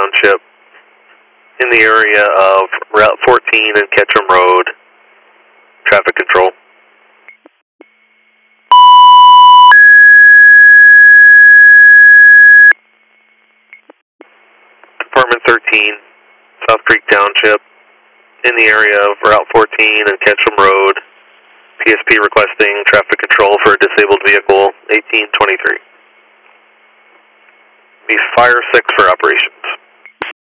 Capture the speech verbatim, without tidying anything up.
Township in the area of Route fourteen and Ketchum Road. Traffic control. Department thirteen, South Creek Township in the area of Route fourteen and Ketchum Road. P S P requesting traffic control for a disabled vehicle, eighteen twenty-three. Be Fire six for operation.